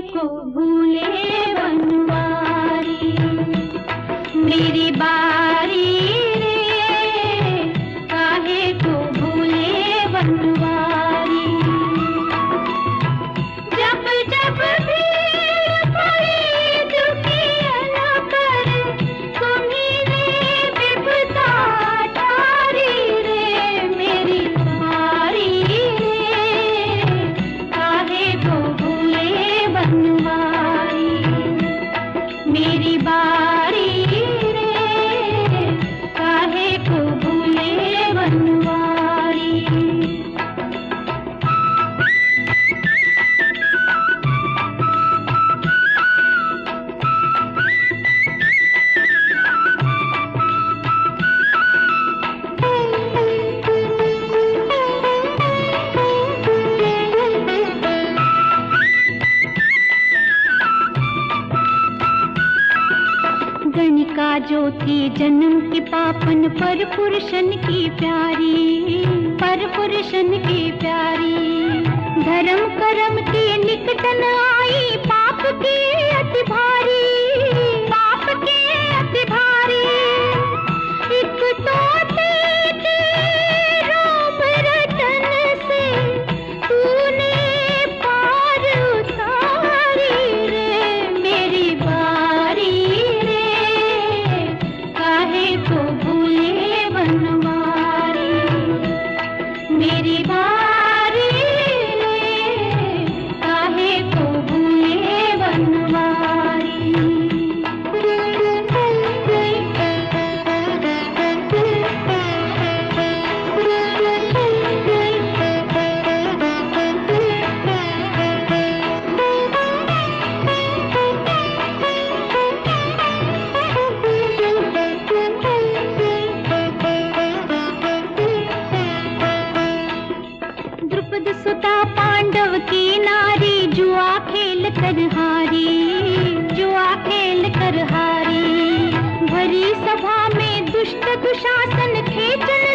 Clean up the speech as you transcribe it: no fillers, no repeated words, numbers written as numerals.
को भूले बनवारी, मेरी बारी रे काहे को भूले बनवारी। जब जब भीड़ पड़ी दुखिया पर तुम्हीं ने विपदा टारी रे, मेरी बारी रे काहे को भूले बनवारी, मेरी बारी रे काहे को भूले बनवारी। गणिका ज्योति जन्म की पापन पर पुरुषन की प्यारी, पर पुरुषन की प्यारी। धर्म कर्म की निकटन आई पाप की अति भारी, पाप की अति भारी। एक तो तेरे रोम रतन से तूने पार उतारी रे, मेरी बारी काहे को भूले बनवारी, मेरी बारी रे काहे को भूले बनवारी। द्रुपद सुता पांडव की नारी जुआ खेल कर हारी, जुआ खेल कर हारी। भरी सभा में दुष्ट दुशासन खेचन